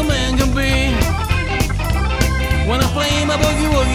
man can be. When I play my boogie woogie.